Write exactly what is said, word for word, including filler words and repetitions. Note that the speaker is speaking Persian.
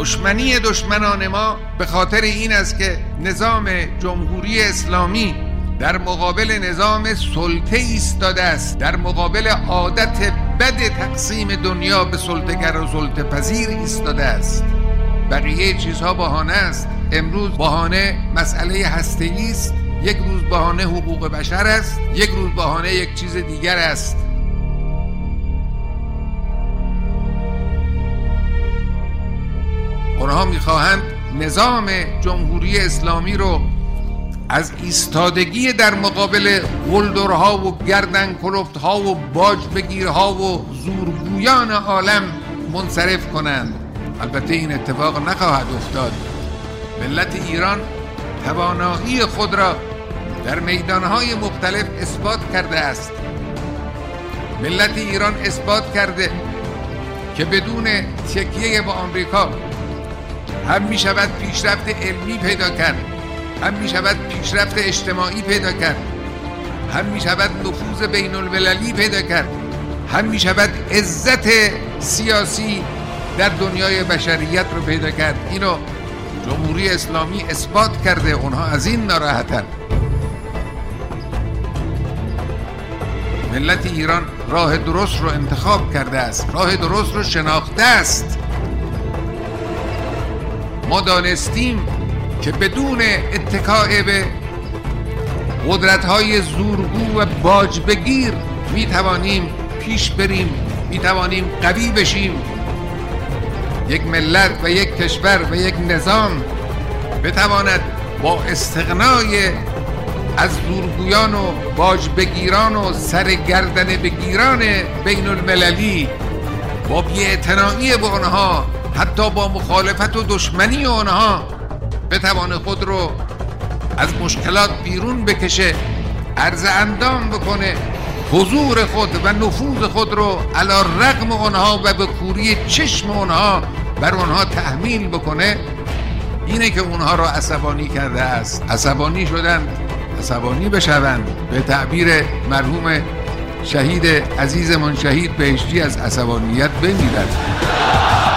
دشمنی دشمنان ما به خاطر این است که نظام جمهوری اسلامی در مقابل نظام سلطه ایستاده است، در مقابل عادت بد تقسیم دنیا به سلطه‌گر و سلطه پذیر ایستاده است. بقیه چیزها بهانه است. امروز بهانه مسئله هسته‌ای است، یک روز بهانه حقوق بشر است، یک روز بهانه یک چیز دیگر است. اونها میخواهند نظام جمهوری اسلامی رو از ایستادگی در مقابل قلدرها و گردن کلفتها و باج بگیرها و زورگویان عالم منصرف کنند. البته این اتفاق نخواهد افتاد. ملت ایران توانایی خود را در میدانهای مختلف اثبات کرده است. ملت ایران اثبات کرده که بدون تکیه به آمریکا هم می شود پیشرفت علمی پیدا کرد، هم می شود پیشرفت اجتماعی پیدا کرد، هم می شود نفوذ بین المللی پیدا کرد، هم می شود عزت سیاسی در دنیای بشریت رو پیدا کرد. اینو جمهوری اسلامی اثبات کرده. اونها از این ناراحتن. ملت ایران راه درست رو انتخاب کرده است، راه درست رو شناخته است. ما دانستیم که بدون اتکاء به قدرت‌های زورگو و باج بگیر می توانیم پیش بریم، می توانیم قوی بشیم. یک ملت و یک کشور و یک نظام بتواند با استغنای از زورگویان و باج بگیران و سرگردن بگیران بین المللی، با بی‌اعتنایی به آنها، حتی با مخالفت و دشمنی آنها، بتوانه خود رو از مشکلات بیرون بکشه، عرض اندام بکنه، حضور خود و نفوذ خود رو علی رغم آنها و به کوری چشم آنها بر آنها تحمیل بکنه. اینه که اونها رو عصبانی کرده است. عصبانی شدن، عصبانی بشوند. به تعبیر مرحوم شهید عزیزمان شهید بهشتی از عصبانیت بمیرد.